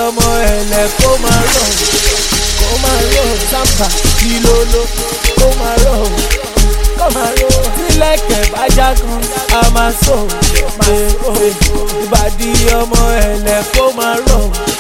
ọmọ ẹ̀lẹ̀ kó máa rọ̀ sábà ìlòlò kó máa rọ̀ tílẹ̀kẹ̀ bá jágan a máa sọ ìbàdí ọmọ ẹ̀lẹ̀ kó máa rọ̀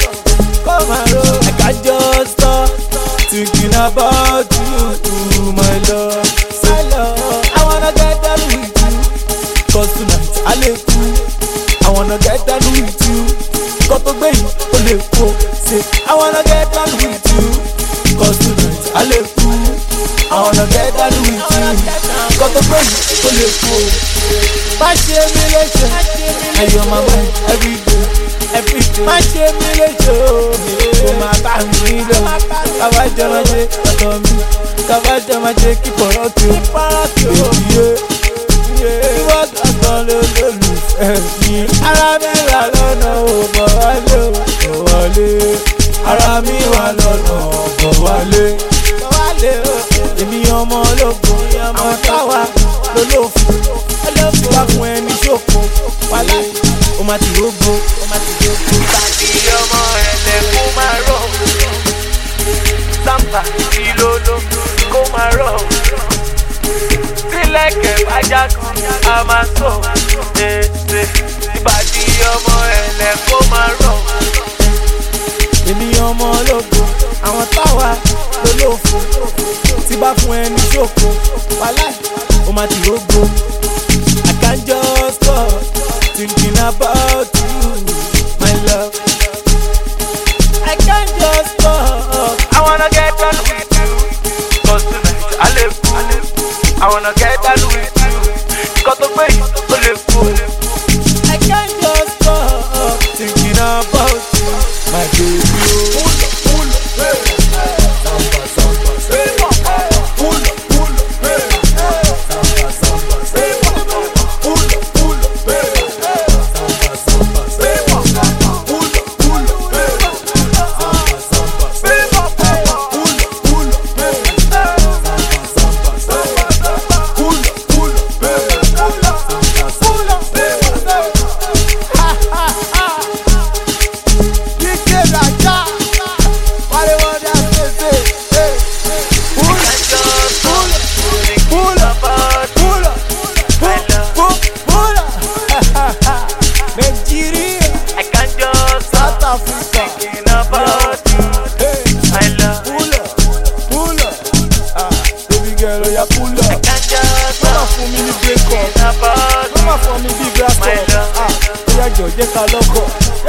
I can't just stop thinking about you, my love. I wanna get down with you, cause tonight I live cool. I wanna get down with you, got to be on the floor. Say I wanna get down with you, cause tonight I live cool. I wanna get down with you, got to be on the floor. My shame, and you're my mind every day. Má ṣe mí léṣe o, kò má bá mi lọ. Kábàjọ́ máa ṣe ọ̀dọ̀ mi, kábàjọ́ máa ṣe kí pọ̀rọ̀ kí o. Bèbí yé, ìwọ kankan ló lólùfẹ́ mi. Ara mi wà lọ́nà ò bọ̀ wálé o, bọ̀ wálé. Ara mi wà lọ́nà bọ̀ wálé. Èmi ọmọ ológun, àwọn táwa lólófin. Bá fún ẹni ṣòfò, wálé. O ma ti rogo, ìbàdí ọmọ ẹ̀lẹ̀ kó máa rọ̀ sábà ìlòlò kó máa rọ̀ tílẹ̀kẹ̀ bá jágan a máa sọ ìbàdí ọmọ ẹ̀lẹ̀ kó máa rọ̀. Èmi ọmọ ológo, àwọn táwa lólófo, tí bá fún ẹni ṣòfò wálé o ma ti rogo. I can't just stop thinking about you, my love. I can't just stop. I wanna get down with you, cause tonight I live cool. I wanna get down with you, got to be on the floor. I can't just stop thinking about you, my baby. Jẹ́ ká lọ́kọ̀.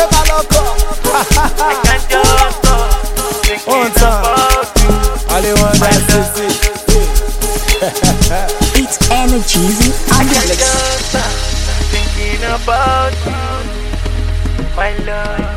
One time, I want that to It's energies and thinking about you, my love.